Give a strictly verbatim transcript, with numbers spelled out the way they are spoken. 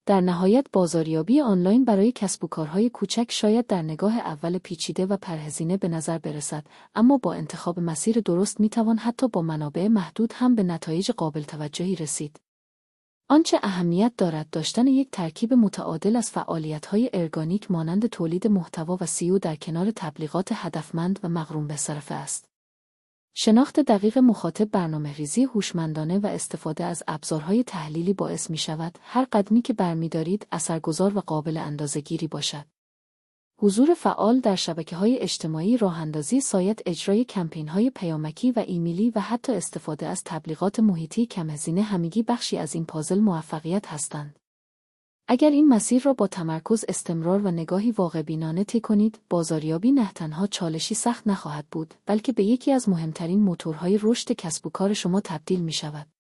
در نهایت بازاریابی آنلاین برای کسب و کارهای کوچک شاید در نگاه اول پیچیده و پرهزینه به نظر برسد، اما با انتخاب مسیر درست میتوان حتی با منابع محدود هم به نتایج قابل توجهی رسید. آنچه اهمیت دارد داشتن یک ترکیب متعادل از فعالیت‌های ارگانیک مانند تولید محتوا و سئو در کنار تبلیغات هدفمند و مقرون به صرفه است. شناخت دقیق مخاطب، برنامه‌ریزی هوشمندانه و استفاده از ابزارهای تحلیلی باعث می‌شود هر قدمی که برمی‌دارید اثرگذار و قابل اندازه‌گیری باشد. حضور فعال در شبکه‌های اجتماعی، راه‌اندازی سایت، اجرای کمپین‌های پیامکی و ایمیلی و حتی استفاده از تبلیغات محیطی کم‌هزینه همگی بخشی از این پازل موفقیت هستند. اگر این مسیر را با تمرکز، استمرار و نگاهی واقع‌بینانه طی کنید، بازاریابی نه تنها چالشی سخت نخواهد بود، بلکه به یکی از مهمترین موتورهای رشد کسب و کار شما تبدیل می‌شود.